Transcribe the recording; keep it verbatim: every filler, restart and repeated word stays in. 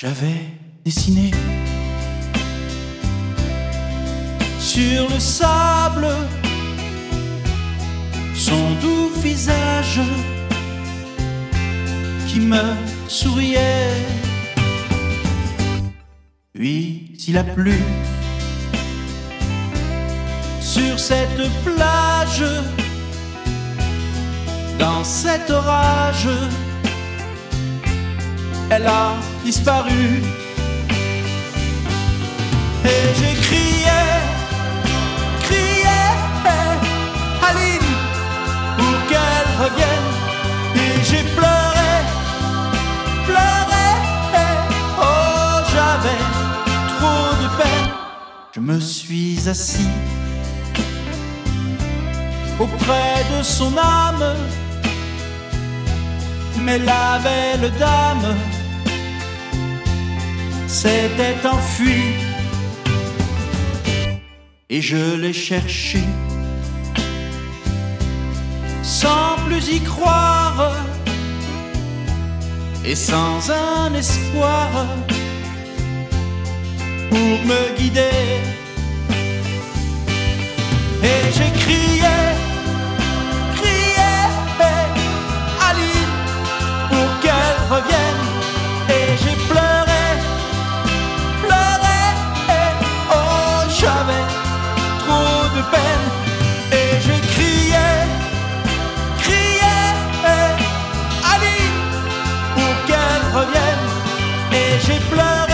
J'avais dessiné sur le sable son doux visage qui me souriait. Puis il a plu sur cette plage, dans cet orage, elle a disparu. Et j'ai crié, crié, Aline, pour qu'elle revienne. Et j'ai pleuré, pleuré, oh j'avais trop de peine. Je me suis assis auprès de son âme, mais la belle dame s'était enfuie. Et je l'ai cherché sans plus y croire et sans un espoir pour me guider. Et j'ai crié, crié, Aline, pour qu'elle revienne. Et j'ai pleuré, pleuré, oh j'avais trop de peine. Et j'ai crié, crié, Aline, pour qu'elle revienne. Et j'ai pleuré.